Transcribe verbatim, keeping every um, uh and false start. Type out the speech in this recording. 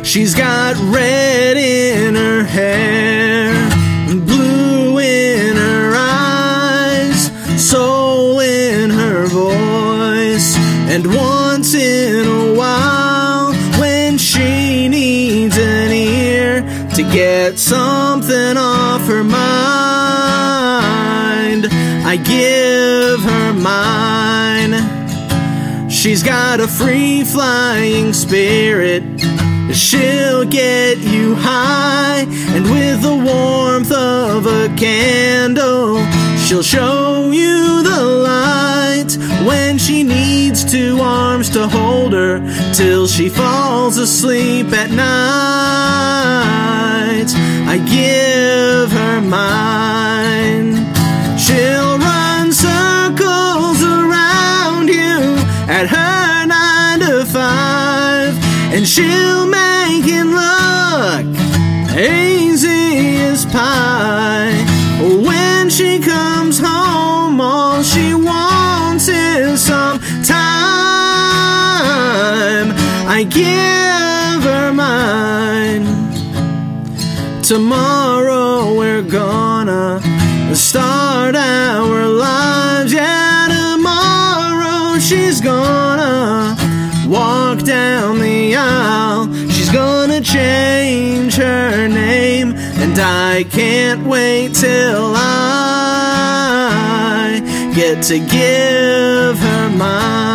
She's got red in her hair, blue in her eyes, soul in her voice, and once in a while, when she needs an ear to get something off her mind, I give her mine. She's got a free-flying spirit, she'll get you high, and with the warmth of a candle, she'll show you the light. When she needs two arms to hold her till she falls asleep at night, I give her mine. She'll run circles around you at her nine to five, and she'll make it look easy as pie. When she comes home, all she wants is some time. I give her mine. Tomorrow we're gonna start our lives. Yeah, tomorrow she's gonna walk down the aisle. She's gonna change her name, and I can't wait till I get to give her mine.